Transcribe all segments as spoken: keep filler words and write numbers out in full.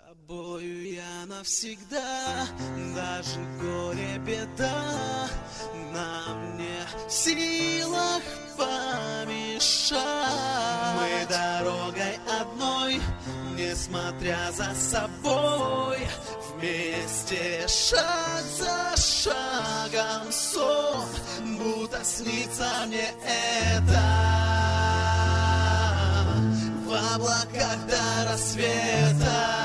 тобою я навсегда, даже горе, беда нам не в силах помешать. Мы дорогой одной, несмотря за собой, вместе шаг за шагом сон, будто снится мне это в облаках до рассвета.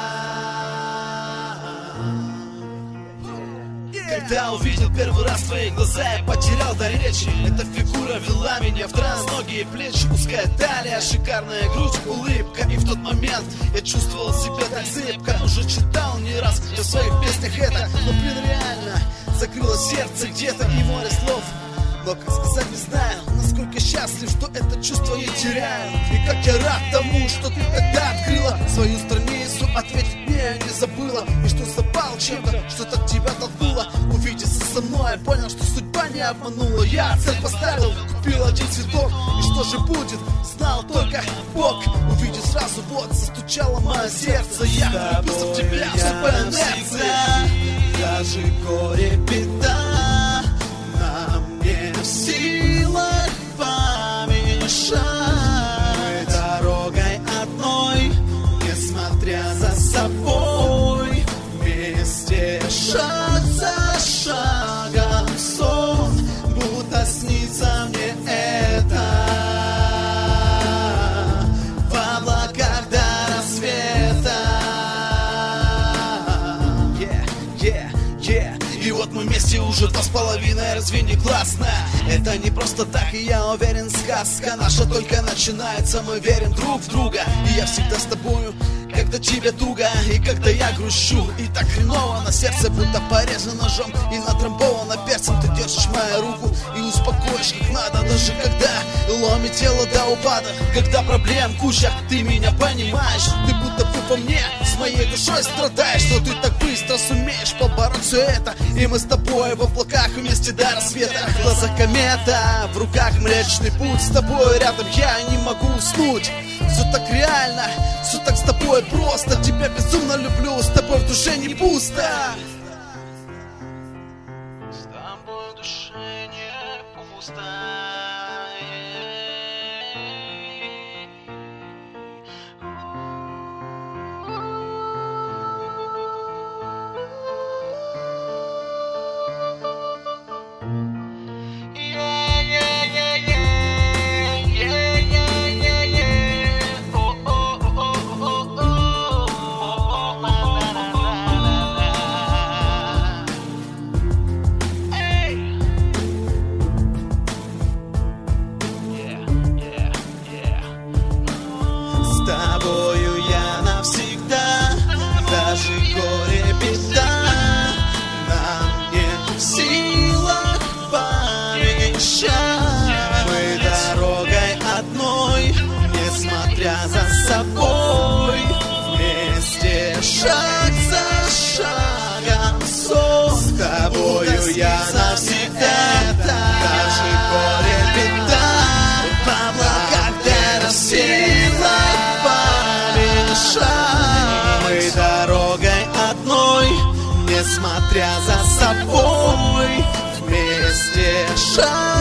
Когда увидел первый раз твои глаза, я потерял дар речи. Эта фигура вела меня в транс. Ноги и плечи, узкая талия, шикарная грудь, улыбка. И в тот момент я чувствовал себя так зыбко. Уже читал не раз в своих песнях это, но блин реально закрыло сердце где-то и море слов. Но как сказать не знаю, насколько счастлив, что это чувство не теряю. И как я рад тому, что ты тогда открыла свою страницу, ответить мне не забыла. И что запал чем-то, что так тебя толкнуло увидеться со мной. Я понял, что судьба не обманула. Я цель поставил, купил один цветок. И что же будет, знал только Бог. Увидев сразу, вот, застучало мое сердце. Я влюбился в тебя, все по инерции. Даже горе, беда нам не в силах помешать. Мы дорогой одной, несмотря за собой, вместе шаг за шагом сон, будто снится мне это в облаках до рассвета. Yeah, yeah, yeah. И вот мы вместе уже два с половиной, разве не классно? Это не просто так, и я уверен, сказка наша только начинается. Мы верим друг в друга, и я всегда с тобою, когда тебе туго, и когда я грущу. И так хреново на сердце, будто порезан ножом и натрамбовано перцем. Ты держишь мою руку и успокоишь как надо, даже когда ломит тело до упада. Когда проблем куча, ты меня понимаешь. Ты будто бы по мне с моей душой страдаешь, но ты так быстро сумеешь побороть все это. И мы с тобой в облаках вместе до рассвета. Глаза комета, в руках Млечный Путь. С тобой рядом я не могу уснуть. Все так реально, все так с тобой просто. Тебя безумно люблю, с тобой в душе не пусто. С тобой в душе не пусто. Даже горе, беда нам не в силах помешать. Мы дорогой одной, несмотря за собой, вместе шаг за шагом сон. С тобою я навсегда. Даже горе, беда в облаках до рассвета помешать. Мы дорогой одной, несмотря за собой, вместе шаг